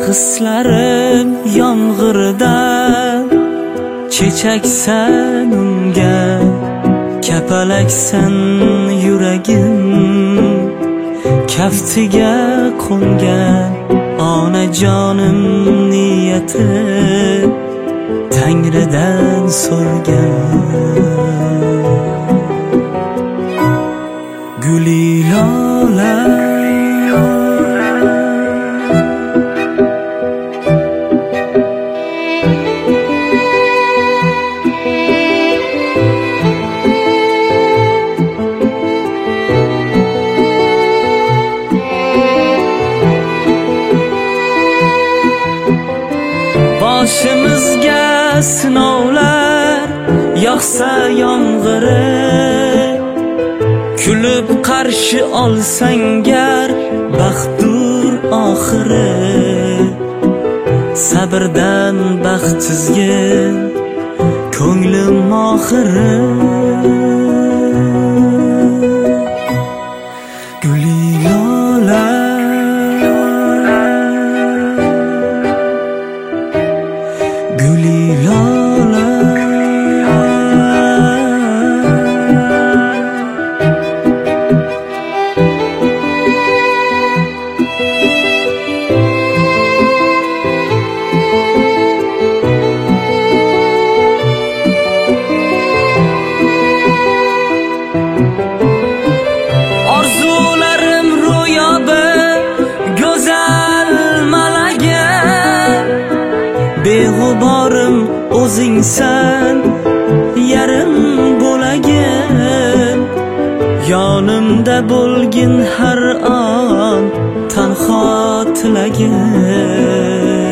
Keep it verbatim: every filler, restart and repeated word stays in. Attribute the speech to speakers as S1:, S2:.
S1: hislarim yomg'irda chechaksan unga, kapalaksan yuragim kaftiga qo'ngan. Onajonim niyati Tangridan so'rgan. Guli lola boshimizga sinovlar yog'sa yomg'iri, kulib qarshi olsang gar baxtdur oxiri. Sabrdan baxt chizgin ko'nglim oxiri. Guli lola Guli lola Orzularim ro'yobi go'zal malaga, beg'uborim o'zingsan yarim bo'lagin. Yonimda bo'lgin har on tanho tilagim.